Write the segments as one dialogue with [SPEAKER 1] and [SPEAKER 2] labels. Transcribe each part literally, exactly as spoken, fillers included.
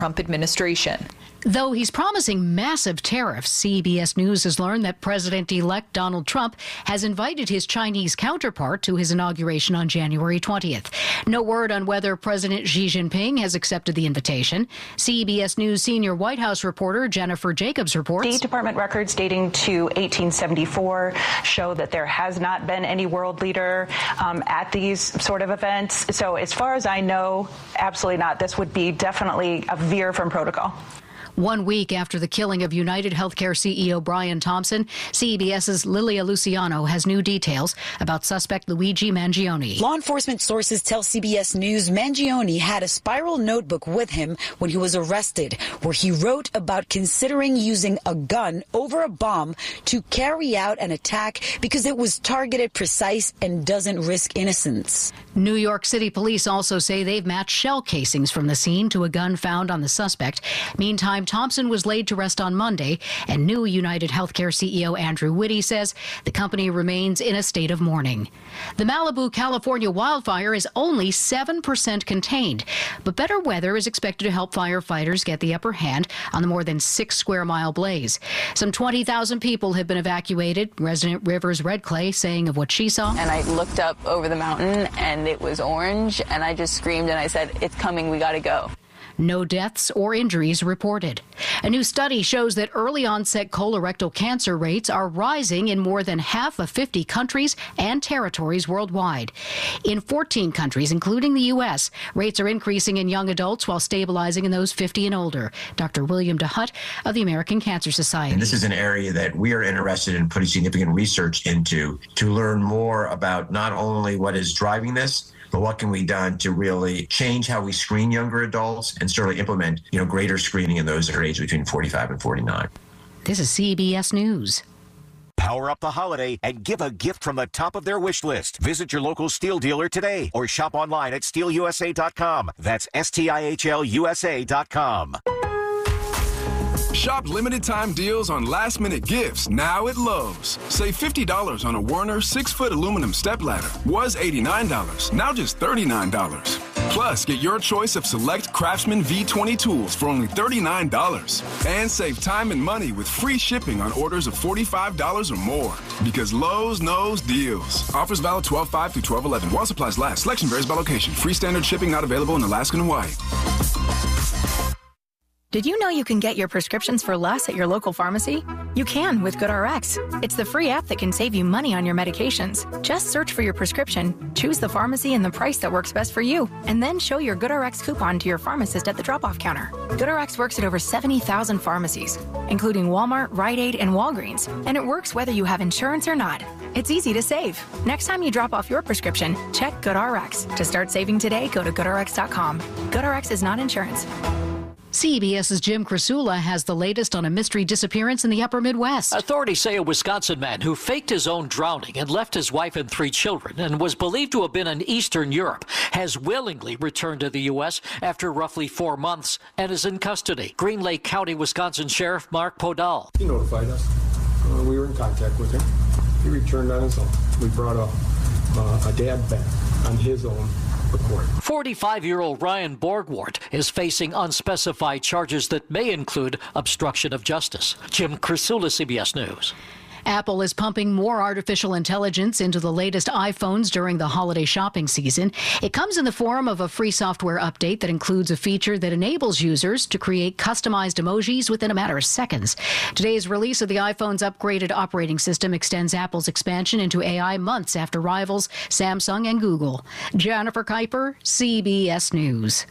[SPEAKER 1] Trump administration.
[SPEAKER 2] Though he's promising massive tariffs, C B S News has learned that President-elect Donald Trump has invited his Chinese counterpart to his inauguration on January twentieth. No word on whether President Xi Jinping has accepted the invitation. C B S News senior White House reporter Jennifer Jacobs reports.
[SPEAKER 3] State Department records dating to eighteen seventy-four show that there has not been any world leader um, at these sort of events. So as far as I know, absolutely not. This would be definitely a veer from protocol.
[SPEAKER 2] One week after the killing of United Healthcare C E O Brian Thompson, CBS's Lilia Luciano has new details about suspect Luigi Mangione.
[SPEAKER 4] Law enforcement sources tell C B S News Mangione had a spiral notebook with him when he was arrested, where he wrote about considering using a gun over a bomb to carry out an attack because it was targeted, precise, and doesn't risk innocence.
[SPEAKER 2] New York City police also say they've matched shell casings from the scene to a gun found on the suspect. Meantime, Thompson was laid to rest on Monday, and new United Healthcare C E O Andrew Whitty says the company remains in a state of mourning. The Malibu, California wildfire is only seven percent contained, but better weather is expected to help firefighters get the upper hand on the more than six square mile blaze. Some twenty thousand people have been evacuated. Resident Rivers Red Clay saying of what she saw.
[SPEAKER 5] And I looked up over the mountain and it was orange, and I just screamed and I said, "It's coming, we gotta go."
[SPEAKER 2] No deaths or injuries reported. A new study shows that early onset colorectal cancer rates are rising in more than half of fifty countries and territories worldwide. In fourteen countries, including the U S, rates are increasing in young adults while stabilizing in those fifty and older. Doctor William DeHutt of the American Cancer Society.
[SPEAKER 6] And this is an area that we are interested in putting significant research into to learn more about not only what is driving this, but what can be done to really change how we screen younger adults and certainly implement, you know, greater screening in those that are aged between forty-five and forty-nine.
[SPEAKER 2] This is C B S News.
[SPEAKER 7] Power up the holiday and give a gift from the top of their wish list. Visit your local Steel dealer today or shop online at steel u s a dot com. That's S T I H L U S A dot com.
[SPEAKER 8] Shop limited time deals on last minute gifts now at Lowe's. Save fifty dollars on a Werner six foot aluminum stepladder. Was eighty-nine dollars, now just thirty-nine dollars. Plus, get your choice of select Craftsman V twenty tools for only thirty-nine dollars. And save time and money with free shipping on orders of forty-five dollars or more. Because Lowe's knows deals. Offers valid twelve five through twelve eleven. While supplies last. Selection varies by location. Free standard shipping not available in Alaska and Hawaii.
[SPEAKER 9] Did you know you can get your prescriptions for less at your local pharmacy? You can with GoodRx. It's the free app that can save you money on your medications. Just search for your prescription, choose the pharmacy and the price that works best for you, and then show your GoodRx coupon to your pharmacist at the drop-off counter. GoodRx works at over seventy thousand pharmacies, including Walmart, Rite Aid, and Walgreens, and it works whether you have insurance or not. It's easy to save. Next time you drop off your prescription, check GoodRx. To start saving today, go to good r x dot com. GoodRx is not insurance.
[SPEAKER 2] CBS's Jim Krasula has the latest on a mystery disappearance in the upper Midwest.
[SPEAKER 10] Authorities say a Wisconsin man who faked his own drowning and left his wife and three children and was believed to have been in Eastern Europe has willingly returned to the U S after roughly four months and is in custody. Green Lake County, Wisconsin Sheriff Mark Podal.
[SPEAKER 11] He notified us. Uh, we were in contact with him. He returned on his own. We brought a, uh, a dad back on his own.
[SPEAKER 10] forty-five-year-old Ryan Borgwart is facing unspecified charges that may include obstruction of justice. Jim Krasula, C B S News.
[SPEAKER 2] Apple is pumping more artificial intelligence into the latest iPhones during the holiday shopping season. It comes in the form of a free software update that includes a feature that enables users to create customized emojis within a matter of seconds. Today's release of the iPhone's upgraded operating system extends Apple's expansion into A I months after rivals Samsung and Google. Jennifer Kuiper, C B S News.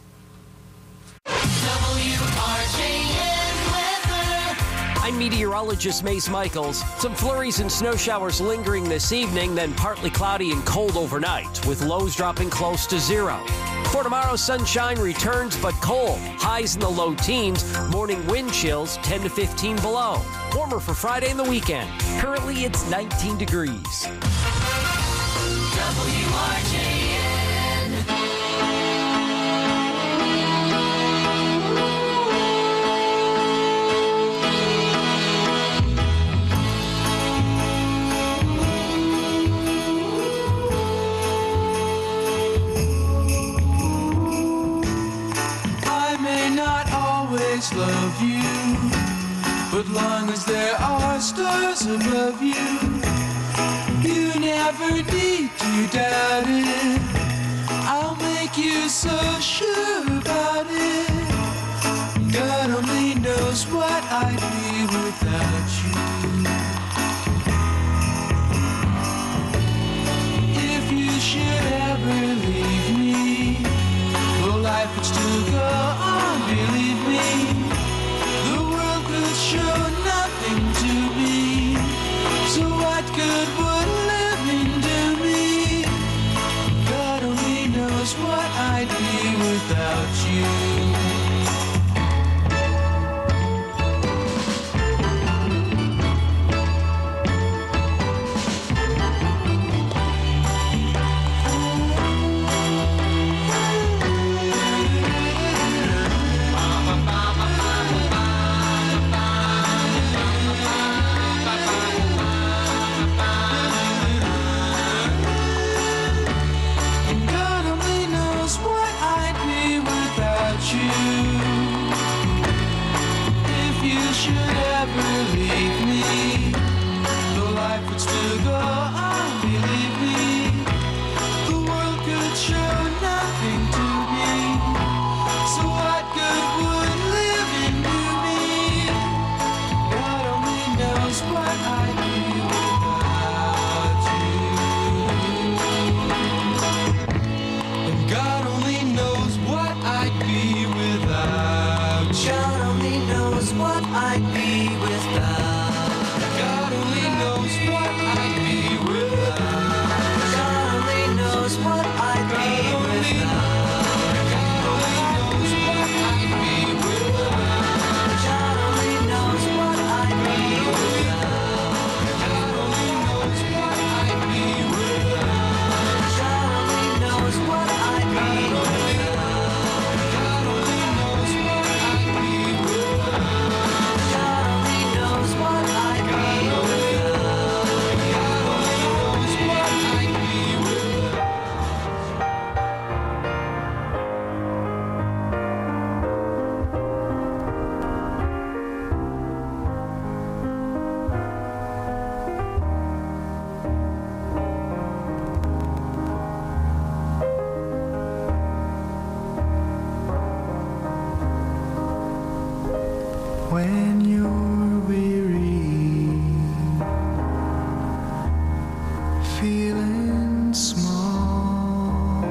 [SPEAKER 12] I'm meteorologist Mace Michaels. Some flurries and snow showers lingering this evening, then partly cloudy and cold overnight, with lows dropping close to zero. For tomorrow, sunshine returns, but cold. Highs in the low teens. Morning wind chills ten to fifteen below. Warmer for Friday and the weekend. Currently, it's nineteen degrees.
[SPEAKER 13] W R J N. I may not always
[SPEAKER 1] always love you. But long as there are stars above you, you never need to doubt it. I'll make you so sure about it. God only knows what I'd be without you. If you should ever leave me, well, life would still go on, believe me. The world could show nothing to me. So what good would living do me? God only knows what I'd be without you. When you're weary, feeling small,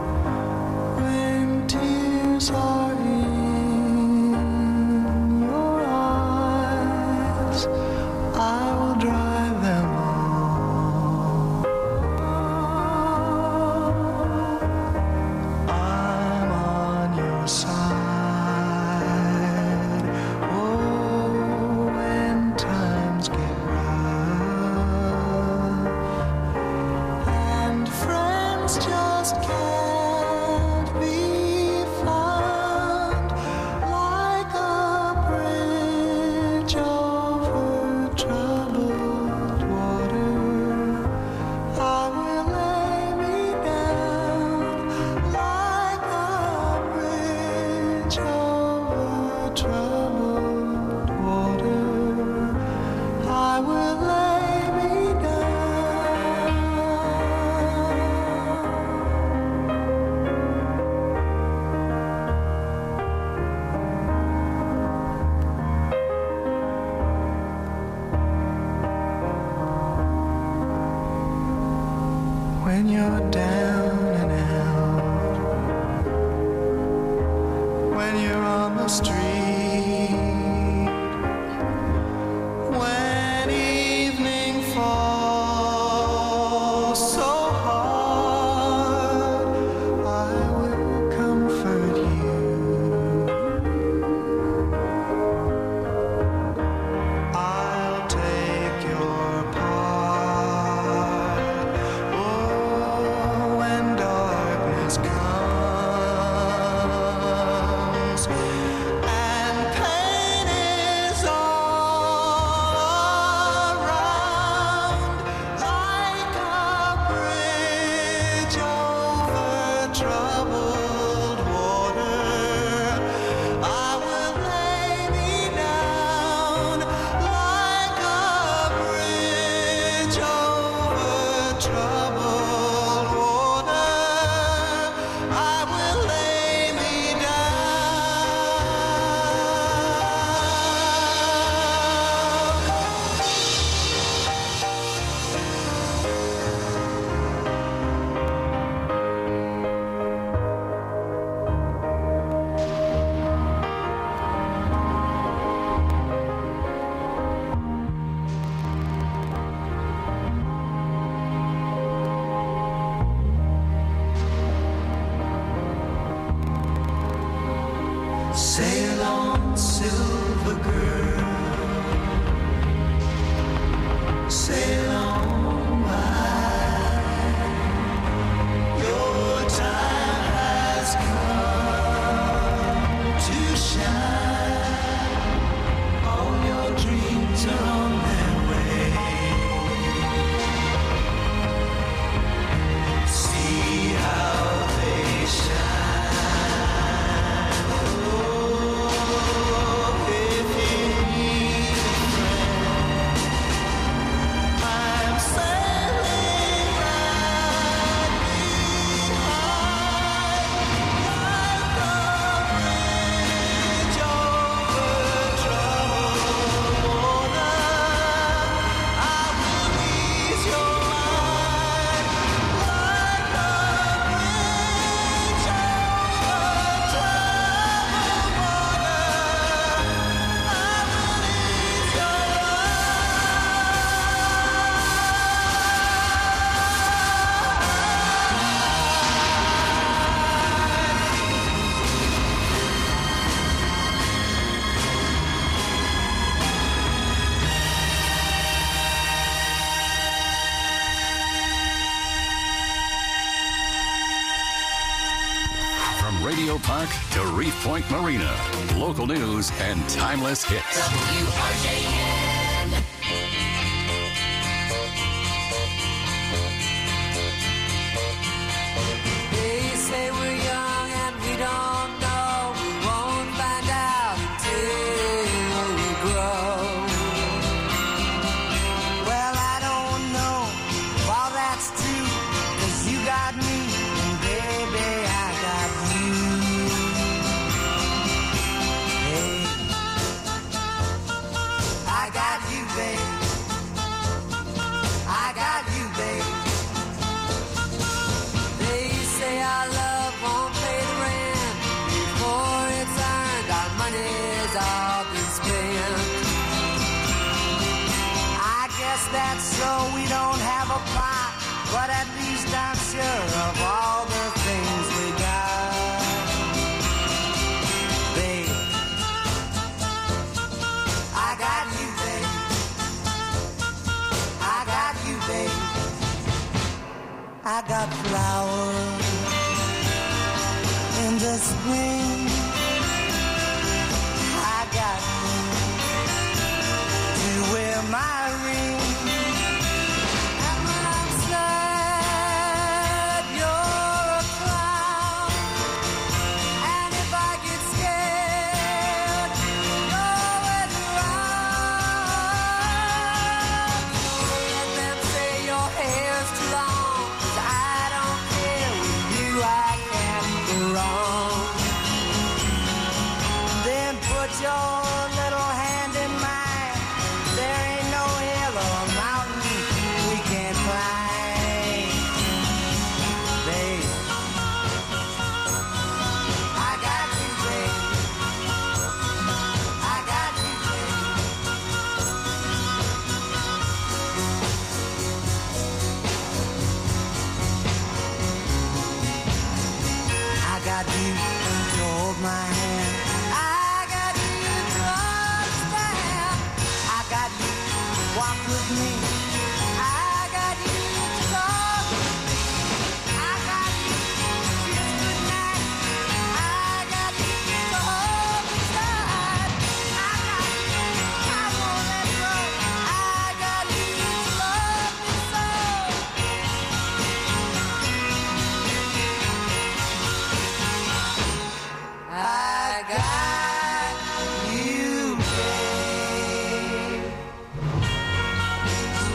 [SPEAKER 1] when tears are in your eyes, I will dry them all. I'm on your side. When you're down and out, when you're on the street, when evening falls so hard, I will comfort you. I'll take your part. Oh, when darkness comes silver girl. Sail on by. Your time has come to shine. All your dreams are on their way. See how they shine. Oh, if you need a friend, I'm sailing right behind, like a bridge over troubled water. I will ease your mind, like a bridge over troubled water. I will ease your
[SPEAKER 14] From Radio Park to Reef Point Marina, local news and timeless hits.
[SPEAKER 13] W R J N.
[SPEAKER 1] They say we're young and we don't know. We won't find out until we grow. Well, I don't know if all that's true, 'cause you got me, and baby, I got you. Hey, I got you, babe. I got you, babe. They say our love won't pay the rent before it's earned. Our money's all been spent. I guess that's so we don't have a plot, but at least I'm sure of all the things we got. Babe, I got you, babe. I got you, babe. I got flowers in the spring. I got you to wear my ring. And when I'm sad, you're a clown. And if I get scared, you're always around. Don't let them say your hair's too long, 'cause I don't care. With you I can't go wrong. Then put your little hand in mine. There ain't no hill or mountain we can't climb. Babe, I got you, babe. I got you, babe. I got you to hold my hand. I got you to understand. I got you to walk with me. I got you to talk with me. I got you to kiss goodnight. I got you to hold me tight. I got you, I won't let go. I got you to love me so. I got you, babe.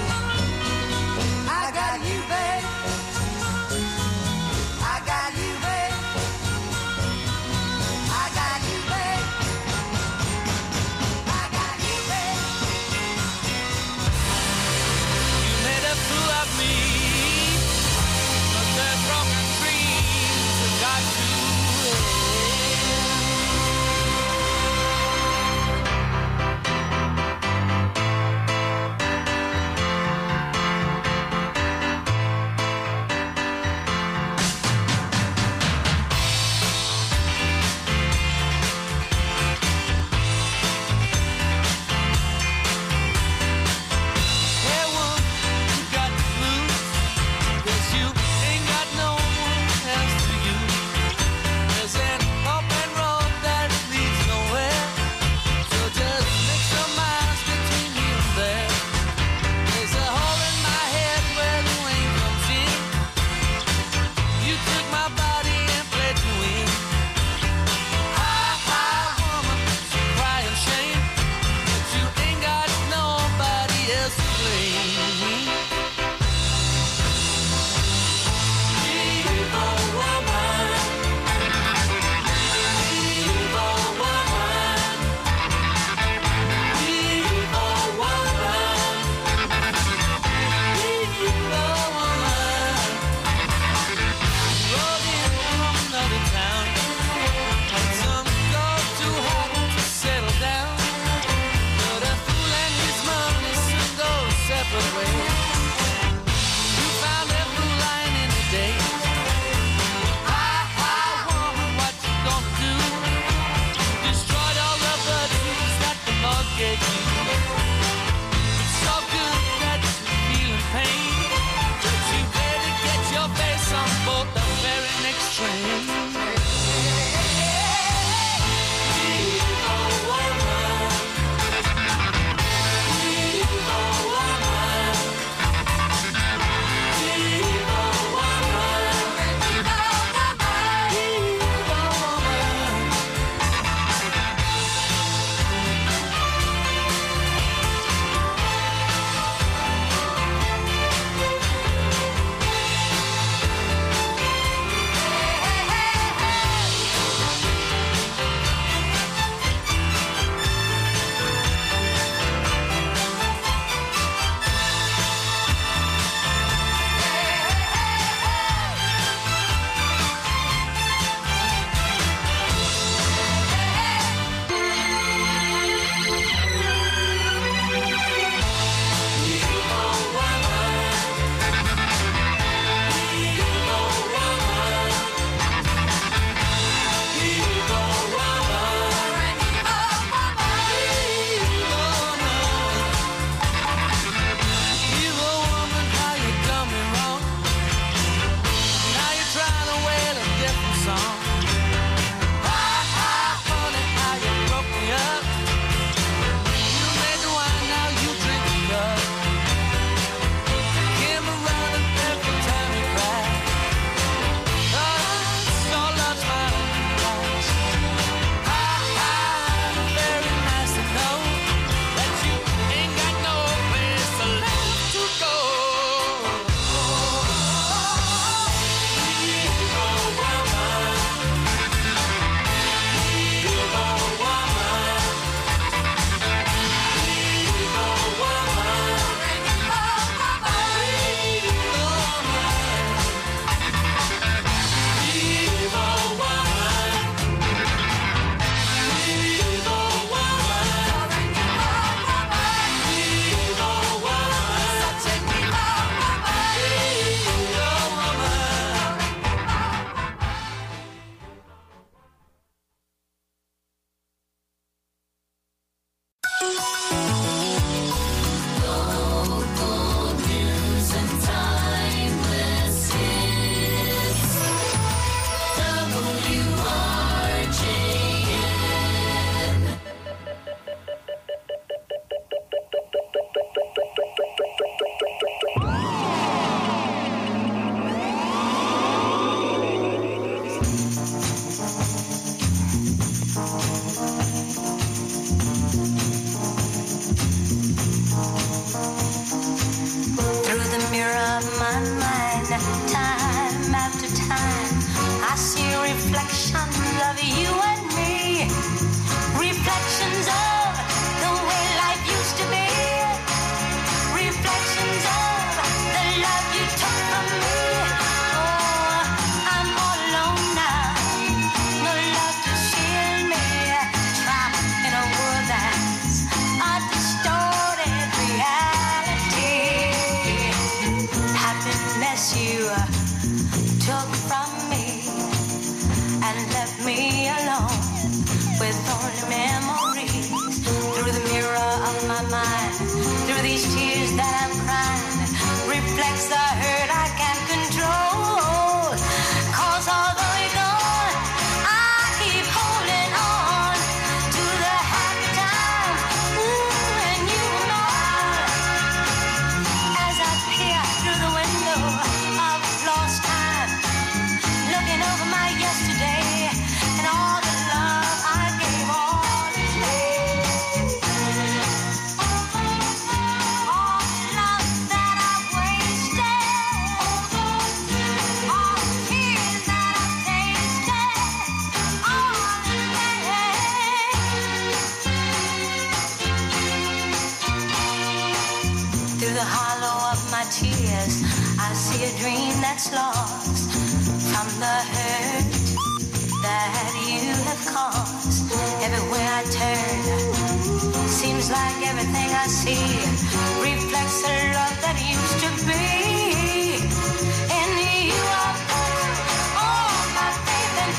[SPEAKER 1] with you. It's so good that you're feeling pain, but you better get your face on board the very next train.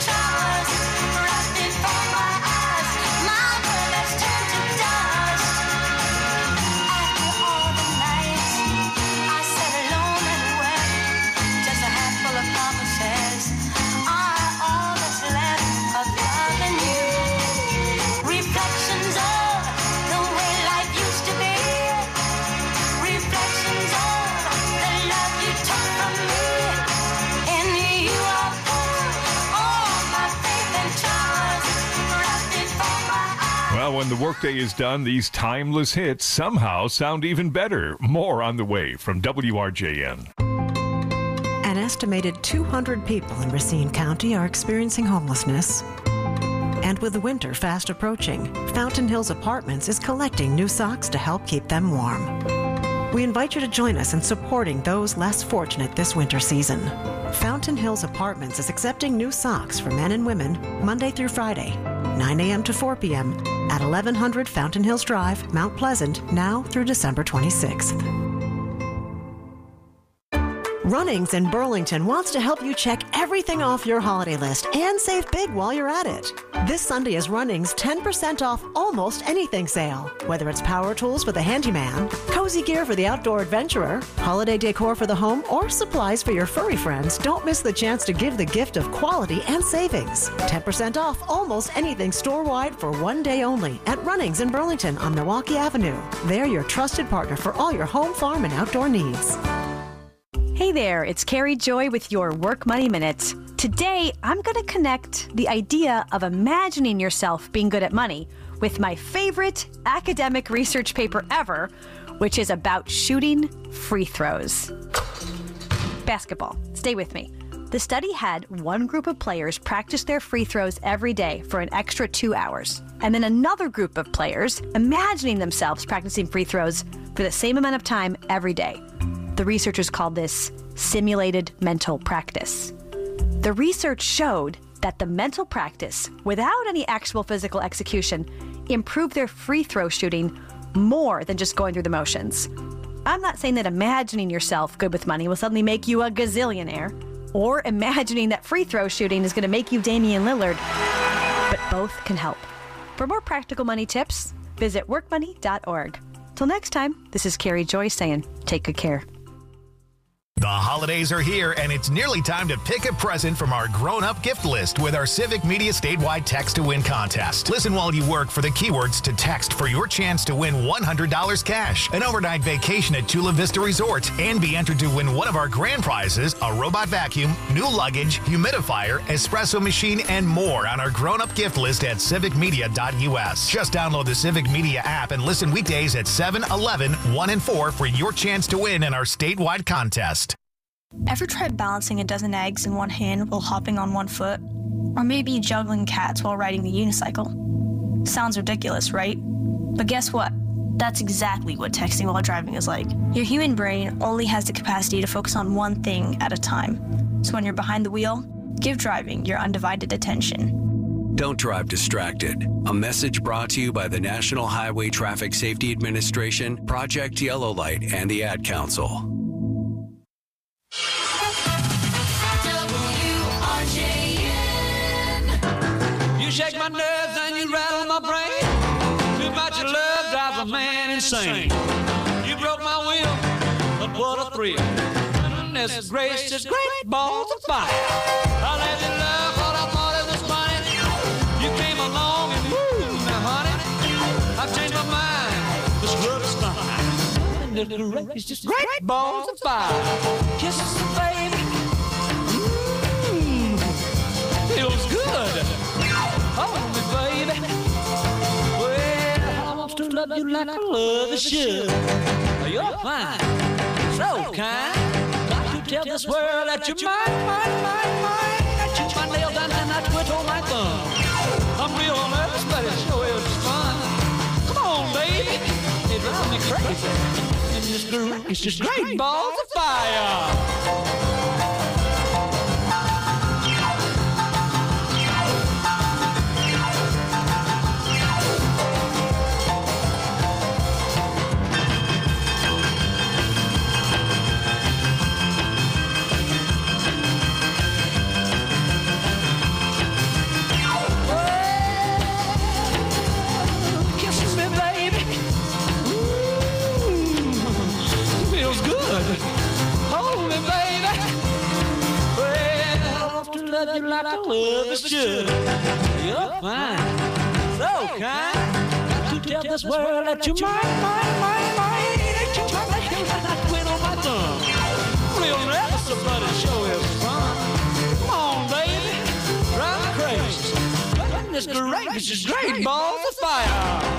[SPEAKER 13] Dust.
[SPEAKER 15] how when the workday is done, these timeless hits somehow sound even better. More on the way from W R J N.
[SPEAKER 16] An estimated two hundred people in Racine County are experiencing homelessness. And with the winter fast approaching, Fountain Hills Apartments is collecting new socks to help keep them warm. We invite you to join us in supporting those less fortunate this winter season. Fountain Hills Apartments is accepting new socks for men and women Monday through Friday, nine a.m. to four p.m. at eleven hundred Fountain Hills Drive, Mount Pleasant, now through December twenty-sixth. Runnings in Burlington wants to help you check everything off your holiday list and save big while you're at it. This Sunday is Runnings ten percent off almost anything sale. Whether it's power tools for the handyman, cozy gear for the outdoor adventurer, holiday decor for the home, or supplies for your furry friends, don't miss the chance to give the gift of quality and savings. ten percent off almost anything store-wide for one day only at Runnings in Burlington on Milwaukee Avenue. They're your trusted partner for all your home, farm, and outdoor needs.
[SPEAKER 17] Hey there, it's Carrie Joy with your Work Money Minutes. Today, I'm going to connect the idea of imagining yourself being good at money with my favorite academic research paper ever, which is about shooting free throws. Basketball. Stay with me. The study had one group of players practice their free throws every day for an extra two hours, and then another group of players imagining themselves practicing free throws for the same amount of time every day. The researchers called this simulated mental practice. The research showed that the mental practice, without any actual physical execution, improved their free throw shooting more than just going through the motions. I'm not saying that imagining yourself good with money will suddenly make you a gazillionaire, or imagining that free throw shooting is going to make you Damian Lillard, but both can help. For more practical money tips, visit work money dot org. Till next time, this is Carrie Joy saying, take good care.
[SPEAKER 18] The holidays are here, and it's nearly time to pick a present from our grown-up gift list with our Civic Media statewide Text to Win contest. Listen while you work for the keywords to text for your chance to win one hundred dollars cash, an overnight vacation at Chula Vista Resort, and be entered to win one of our grand prizes, a robot vacuum, new luggage, humidifier, espresso machine, and more on our grown-up gift list at civic media dot u s. Just download the Civic Media app and listen weekdays at seven, eleven, one, and four for your chance to win in our statewide contest.
[SPEAKER 19] Ever tried balancing a dozen eggs in one hand while hopping on one foot? Or maybe juggling cats while riding the unicycle? Sounds ridiculous, right? But guess what? That's exactly what texting while driving is like. Your human brain only has the capacity to focus on one thing at a time. So when you're behind the wheel, give driving your undivided attention.
[SPEAKER 20] Don't drive distracted. A message brought to you by the National Highway Traffic Safety Administration, Project Yellow Light, and the Ad Council.
[SPEAKER 1] You shake my nerves and you rattle my brain. Too much of love drives a man insane. You broke my will, but what a thrill. Goodness gracious, great balls of fire. I let you love what I thought it was funny. You came along and moved me, honey. I've changed my mind, this love is fine. Goodness gracious, great balls of fire. Kisses, baby. Mmm, feels good. Hold me, baby. Well, I want to love you like I love a should. You're fine, so kind. Got to tell this world that you're mine, mine, mine, mine. I chew my nails down and I twiddle my thumb. I'm real nervous, but it sure is fun. Come on, baby. It drives me crazy. It's just, it's just great balls of fire. Hold me, baby. Well, I want to love you like I love is should. You're fine, so kind. Got to tell this world that you're mine, mine, mine, mine. Ain't you my nails and I twin on my thumb. Real nervous, but it sure is fun. Come on, baby, drive me crazy.
[SPEAKER 13] goodness gracious, great balls of fire!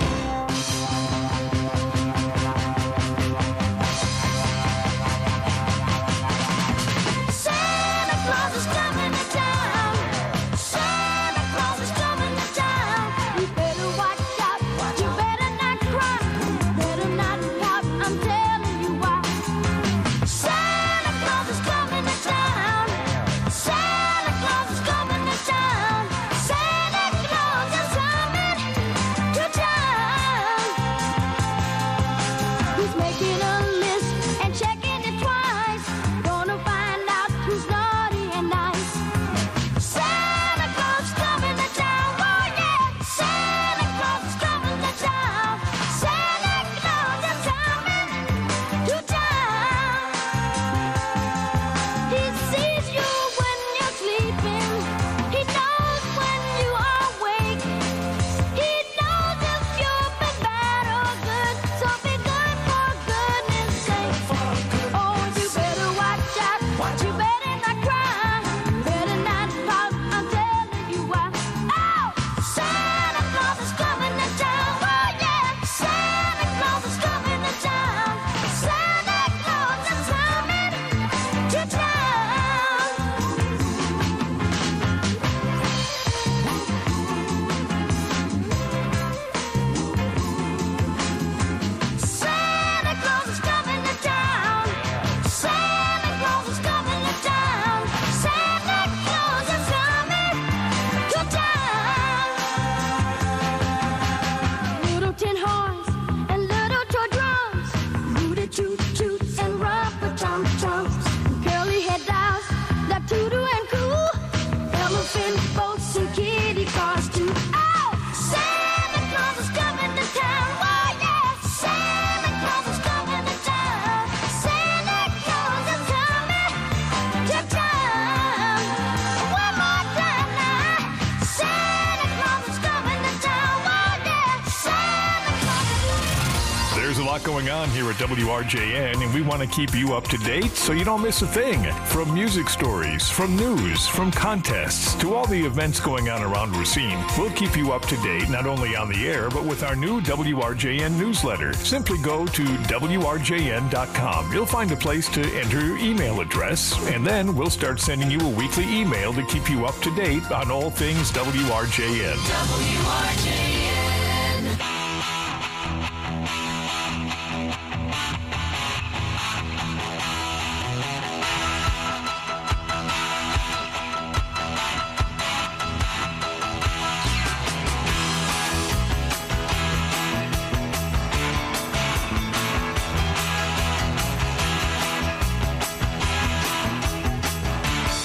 [SPEAKER 15] Going on here at W R J N, and we want to keep you up to date so you don't miss a thing. From music stories, from news, from contests, to all the events going on around Racine, we'll keep you up to date not only on the air, but with our new W R J N newsletter. Simply go to W R J N dot com. You'll find a place to enter your email address, and then we'll start sending you a weekly email to keep you up to date on all things W R J N.
[SPEAKER 13] W R J N.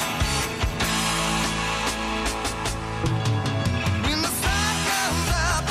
[SPEAKER 1] When the sun comes up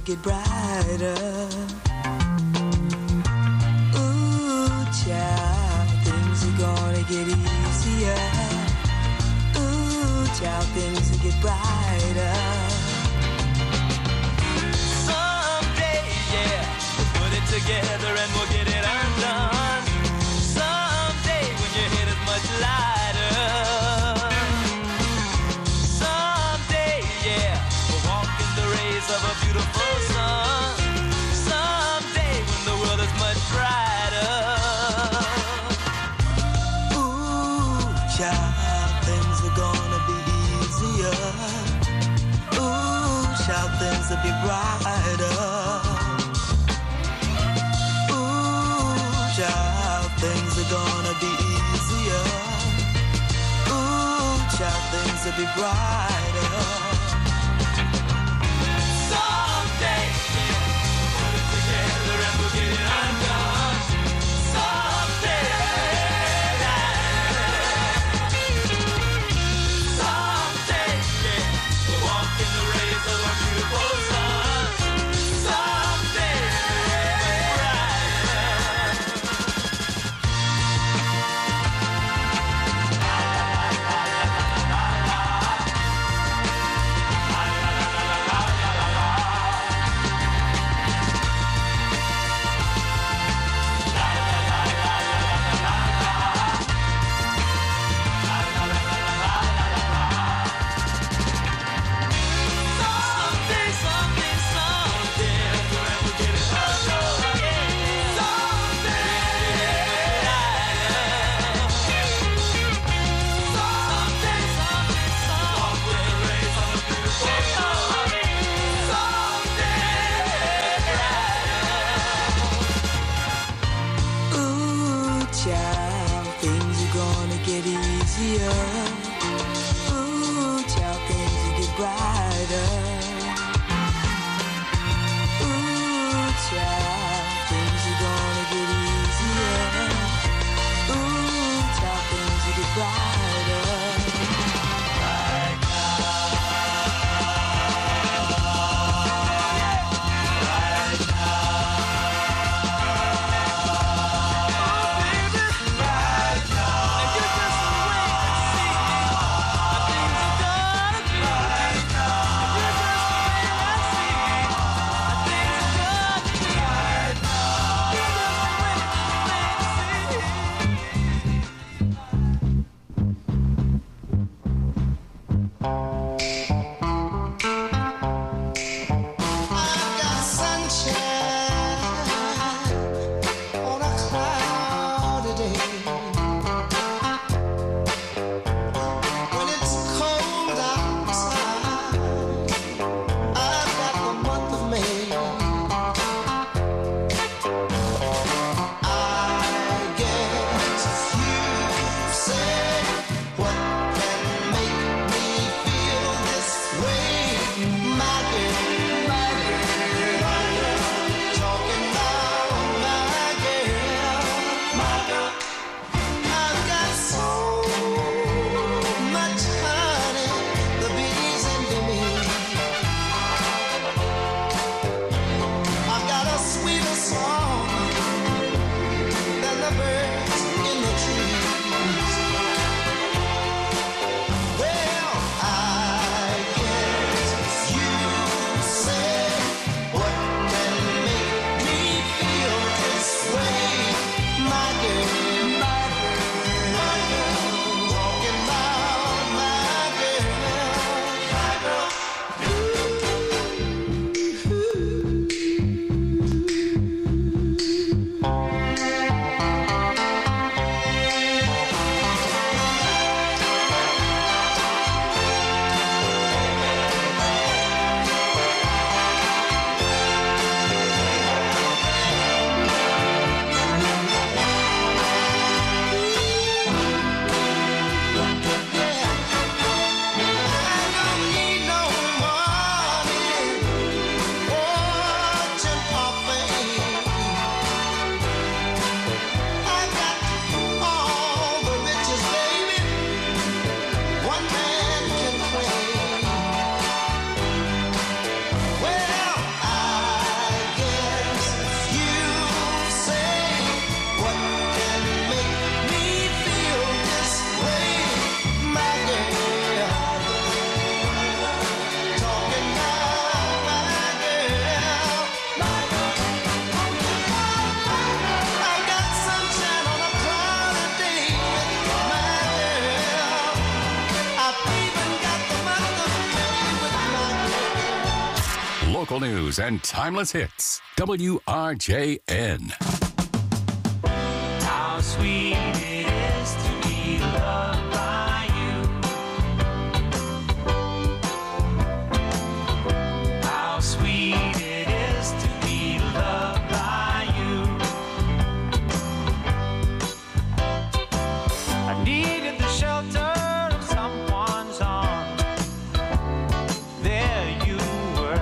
[SPEAKER 1] get brighter. Ooh, child, things are gonna get easier. Ooh, child, things will get brighter. Someday, yeah, we'll put it together and we'll get it undone. Someday, when your head is much lighter. Someday, yeah, we'll walk in the rays of a beautiful sun. Someday, when the world is much brighter. Ooh, child, things are gonna be easier. Ooh, child, things will be brighter. Ooh, child, things are gonna be easier. Ooh, child, things will be brighter. Someday, yeah, we'll put it together and we'll get it undone. Someday, someday, yeah, we'll walk in the rays of a beautiful sun. Someday, someday, someday, someday, we'll get it undone. Someday, someday, someday, walk with the rays of a beautiful sun. Someday, ooh, child, things are gonna get easier. Ooh, child, things will get brighter. Ooh, child, things are gonna get easier. Ooh, child, things will get brighter. Right now. Right now.
[SPEAKER 14] Local news and timeless hits. W R J N.
[SPEAKER 1] How sweet it is to be loved by you. How sweet it is to be loved by you. I needed the shelter of someone's arms. There you were.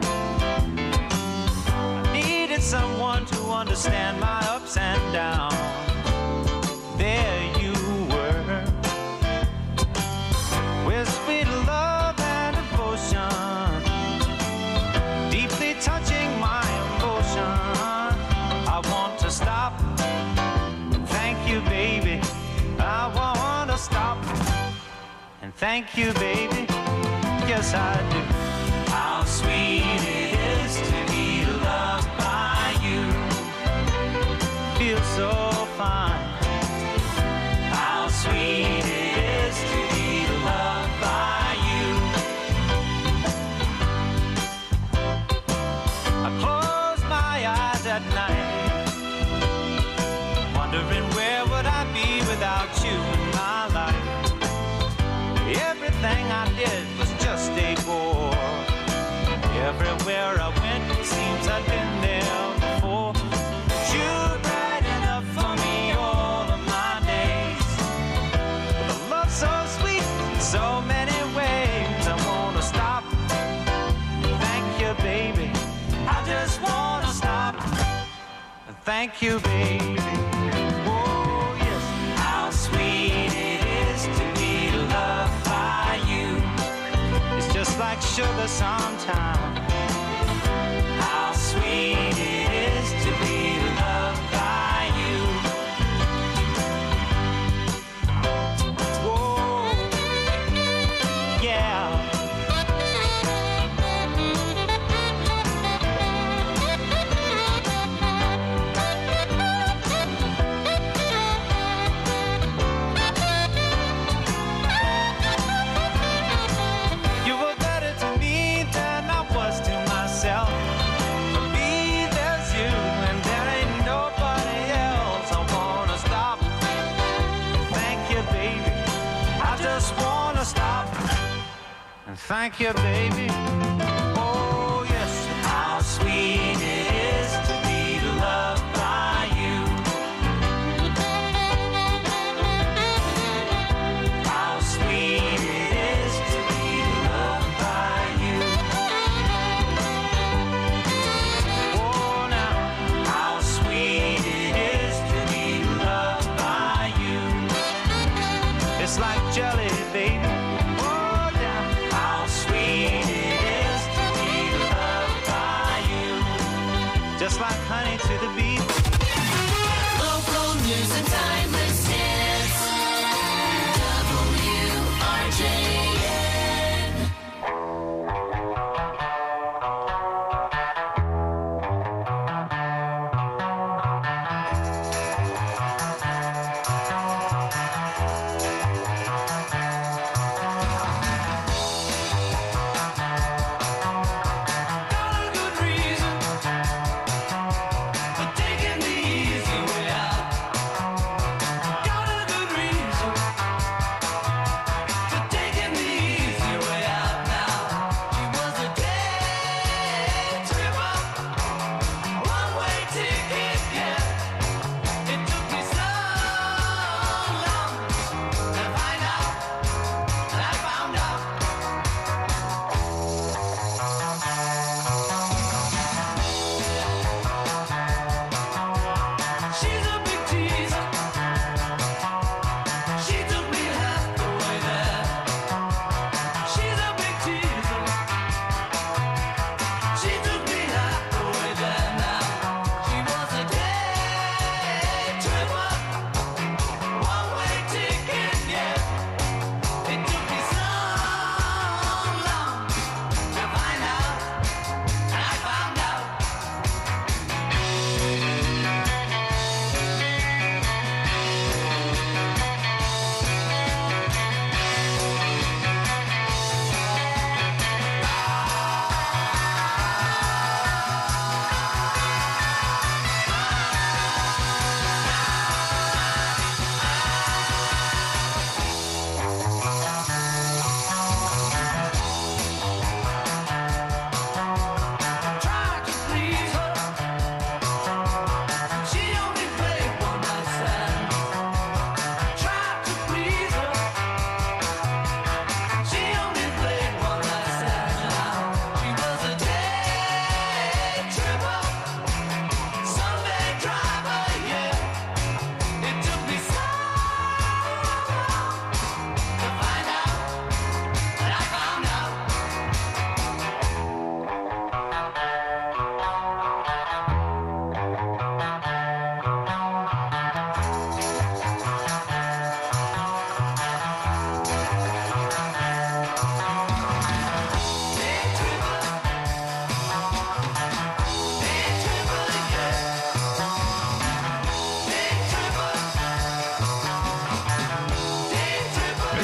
[SPEAKER 1] I needed someone to understand my ups and downs. There you were, with sweet love and devotion, deeply touching my emotion. I want to stop. Thank you, baby. I want to stop. And thank you, baby. Yes, I do. How sweet it is to be loved by you. Feels so fine. How sweet it is to be loved by you. I close my eyes at night, wondering where would I be without you in my life. Everything I did was just a bore. Everywhere I went, it seems I've been there before. You're bright enough for me all of my days. With a love so sweet in so many ways, I wanna stop. Thank you, baby. I just wanna stop. Thank you, baby. Oh, yes. How sweet it is to be loved by you. It's just like sugar sometimes. How sweet it is to be loved by you. Whoa, yeah. You were better to me than I was to myself. For me, there's you, and there ain't nobody else. I wanna stop. Thank you, baby. I just wanna stop. And thank you, baby. Oh, yes. How sweet it is to be loved by you. How sweet it is to be loved by you. Oh, now, how sweet it is to be loved by you. It's like jelly, baby. Oh, yeah. How sweet it is to be loved by you. Just like honey to the bee.
[SPEAKER 13] Local news and timeless hits. W R J N.
[SPEAKER 1] Got a good reason for taking the easy way out.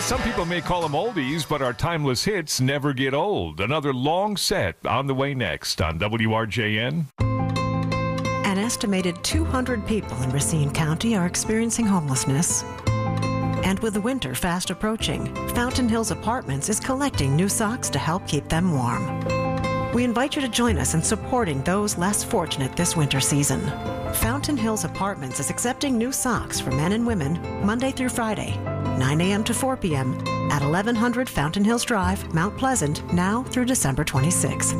[SPEAKER 15] Some people may call them oldies, but our timeless hits never get old. Another long set on the way next on W R J N.
[SPEAKER 16] An estimated two hundred people in Racine County are experiencing homelessness. And with the winter fast approaching, Fountain Hills Apartments is collecting new socks to help keep them warm. We invite you to join us in supporting those less fortunate this winter season. Fountain Hills Apartments is accepting new socks for men and women Monday through Friday, nine a.m. to four p.m. at eleven hundred Fountain Hills Drive, Mount Pleasant, now through December twenty-sixth.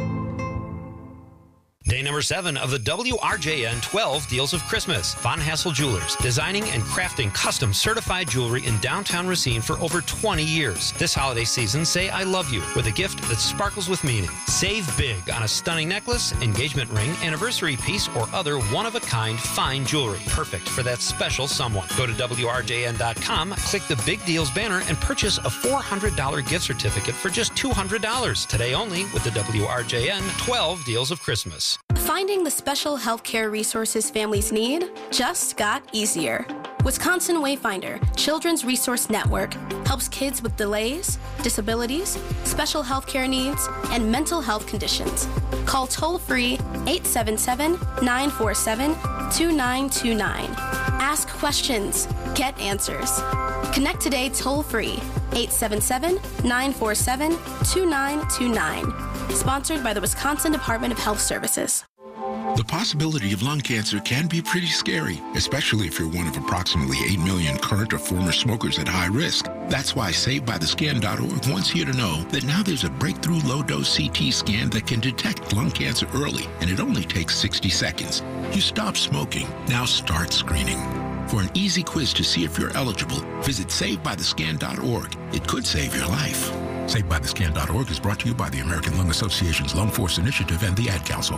[SPEAKER 21] Day number seven of the W R J N twelve Deals of Christmas. Von Hassel Jewelers, designing and crafting custom certified jewelry in downtown Racine for over twenty years. This holiday season, say I love you with a gift that sparkles with meaning. Save big on a stunning necklace, engagement ring, anniversary piece, or other one-of-a-kind fine jewelry. Perfect for that special someone. Go to W R J N dot com, click the Big Deals banner, and purchase a four hundred dollars gift certificate for just two hundred dollars. Today only with the W R J N twelve Deals of Christmas.
[SPEAKER 22] Finding the special healthcare resources families need just got easier. Wisconsin Wayfinder Children's Resource Network helps kids with delays, disabilities, special healthcare needs, and mental health conditions. Call toll-free eight seven seven, nine four seven, two nine two nine. Ask questions. Get answers. Connect today toll-free eight seven seven, nine four seven, two nine two nine. Sponsored by the Wisconsin Department of Health Services.
[SPEAKER 23] The possibility of lung cancer can be pretty scary, especially if you're one of approximately eight million current or former smokers at high risk. That's why Saved By The Scan dot org wants you to know that now there's a breakthrough low-dose C T scan that can detect lung cancer early, and it only takes sixty seconds. You stop smoking, now start screening. For an easy quiz to see if you're eligible, visit Saved By The Scan dot org. It could save your life. Saved By The Scan dot org is brought to you by the American Lung Association's Lung Force Initiative and the Ad Council.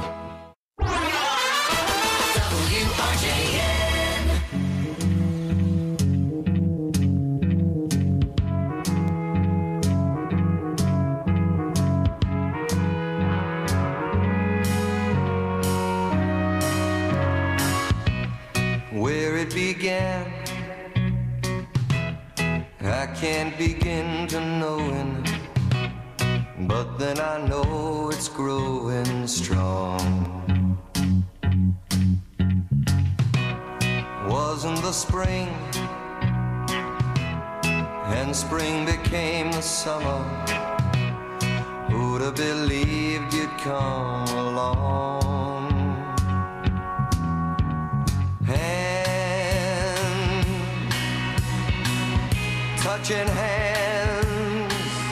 [SPEAKER 1] Where it began, I can't begin to knowing, but then I know it's growing strong. Wasn't the spring, and spring became the summer. Who'd have believed you'd come along? Hand, touching hands,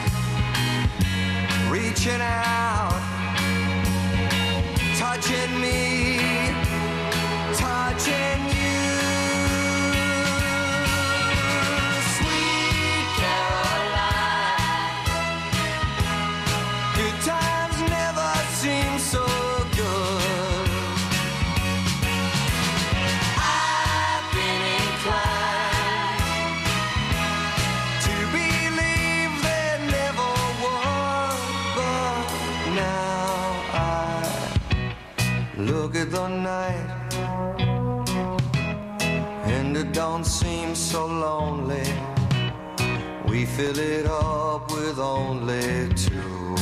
[SPEAKER 1] reaching out, touching me, touching you. The night, and it don't seem so lonely. We fill it up with only two.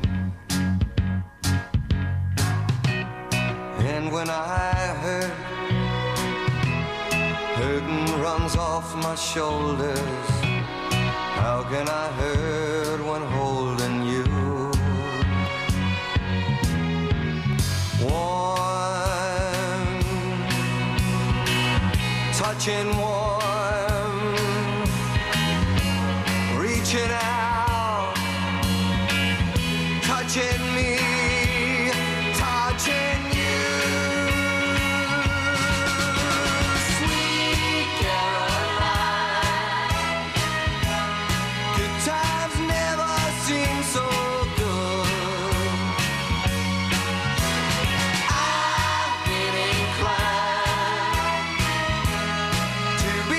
[SPEAKER 1] And when I hurt, hurting runs off my shoulders. How can I hurt when holding you? Warm, touching warm, reaching out, touching me, touching you. Sweet Caroline, good times never seem so good. I've been inclined to be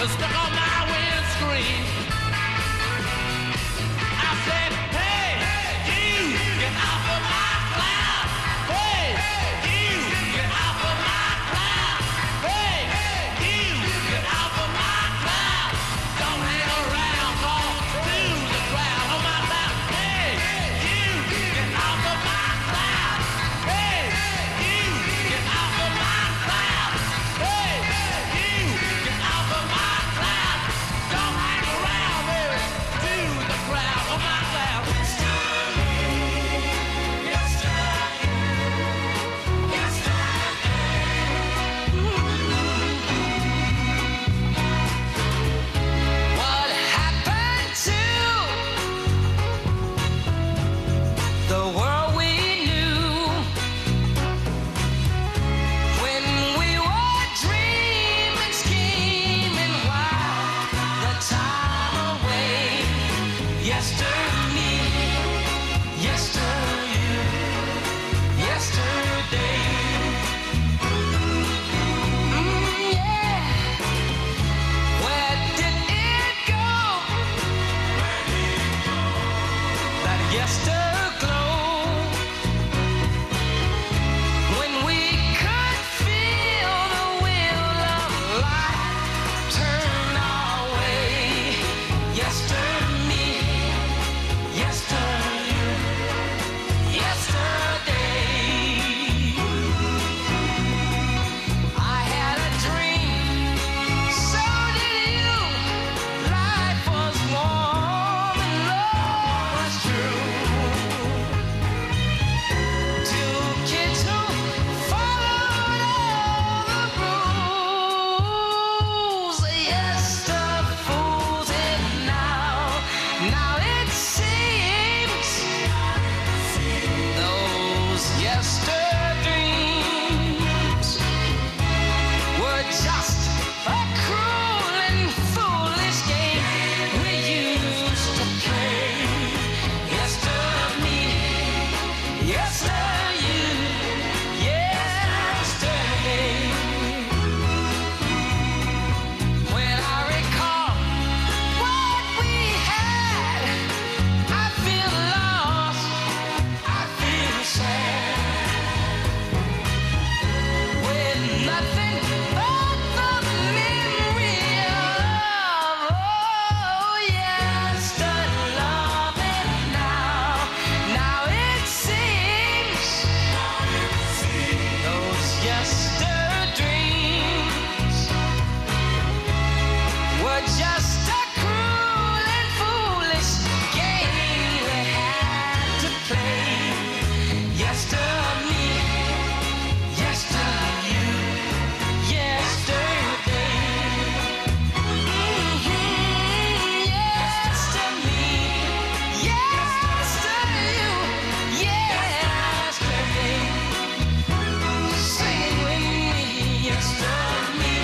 [SPEAKER 13] are stuck on my windscreen. I said, hey, you, get off of my cloud. Hey, you, get off of my cloud. Hey, you, get off of my cloud. Don't hang around, call to the crowd on my cloud. Hey, you, get off of my cloud. Hey, you, get off of my cloud. Hey, you, get off of my cloud. Don't hang around, baby, to the crowd on my cloud. What happened to the world we knew when we were dreaming, scheming while the time away? Yesterday, yesterday, yesterday. Mm, yeah. Where did it go? That yesterglow, when we could feel the wheel of life turn our way. Yesterday, yesterday, yesterday. I had a dream, so did you. Life was warm and love was true. Two kids who followed all the rules. Yes, the fools and now, now it seems those yesterdreams were just a cruel and foolish game we used to play. Yesterday, yesterday, yesterday. When I recall what we had, I feel lost, I feel sad. With nothing but the memory of, oh, yesterday, love it now. Now it seems those yesterdreams were just a cruel and foolish game we had to play. Yesterday, yesterday, yesterday. Mhm, yesterday, yesterday, yesterday. Sing it with me. Yesterday,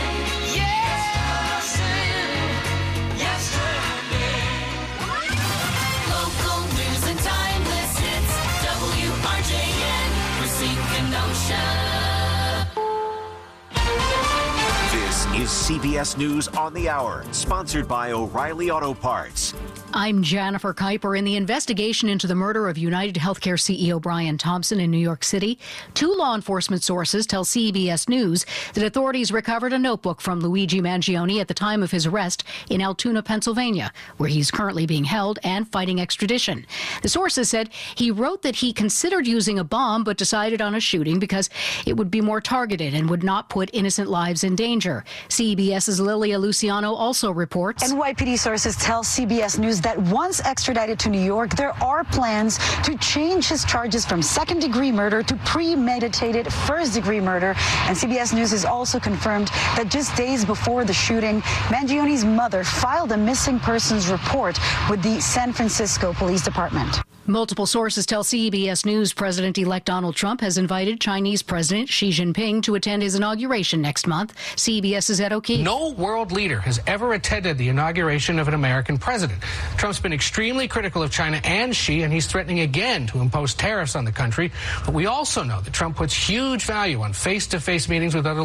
[SPEAKER 13] yesterday, yesterday.
[SPEAKER 3] Local news and timeless hits. W R J N, Racine Kenosha.
[SPEAKER 7] This is C B S News on the Hour, sponsored by O'Reilly Auto Parts.
[SPEAKER 2] I'm Jennifer Kuiper. In the investigation into the murder of United Healthcare C E O Brian Thompson in New York City, two law enforcement sources tell C B S News that authorities recovered a notebook from Luigi Mangione at the time of his arrest in Altoona, Pennsylvania, where he's currently being held and fighting extradition. The sources said he wrote that he considered using a bomb but decided on a shooting because it would be more targeted and would not put innocent lives in danger. CBS's Lilia Luciano also reports.
[SPEAKER 4] N Y P D sources tell C B S News that once extradited to New York, there are plans to change his charges from second-degree murder to premeditated first-degree murder. And C B S News has also confirmed that just days before the shooting, Mangione's mother filed a missing persons report with the San Francisco Police Department.
[SPEAKER 2] Multiple sources tell C B S News President-elect Donald Trump has invited Chinese President Xi Jinping to attend his inauguration next month. CBS's Ed O'Keefe.
[SPEAKER 5] No world leader has ever attended the inauguration of an American president. Trump's been extremely critical of China and Xi, and he's threatening again to impose tariffs on the country. But we also know that Trump puts huge value on face-to-face meetings with other